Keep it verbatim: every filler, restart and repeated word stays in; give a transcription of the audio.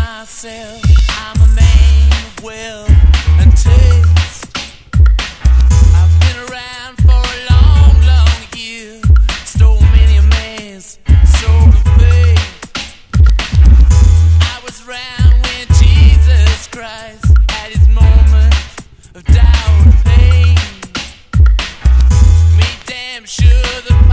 myself, I'm a man of wealth and taste. I've been around for a long, long year, stole many a man's soul of faith. I was around when Jesus Christ had his moment of doubt and pain. Me damn sure the